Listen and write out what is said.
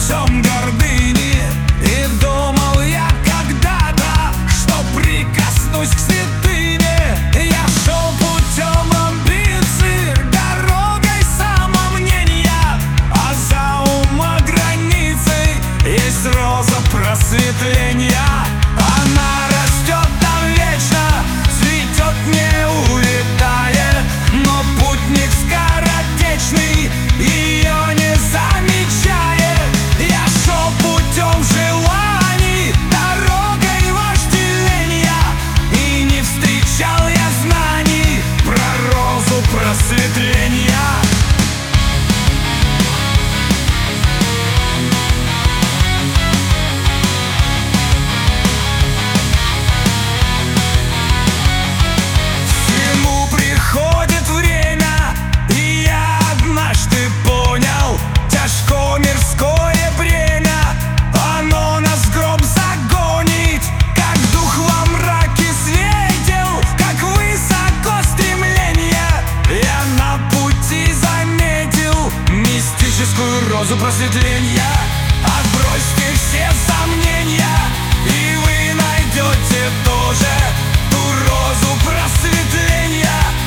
путем гордыни. И думал я когда-то, что прикоснусь к святыне. Я шел путем амбиций, дорогой самомнения, а за умограницей есть роза просветления. Она растет там вечно, цветет не увядая, но путник скоротечный ее не замечает. Я шел путем желаний, дорогой вожделения, и не встречал я знаний про розу просветления. Розу просветления, отбросьте все сомнения, и вы найдете тоже ту розу просветления.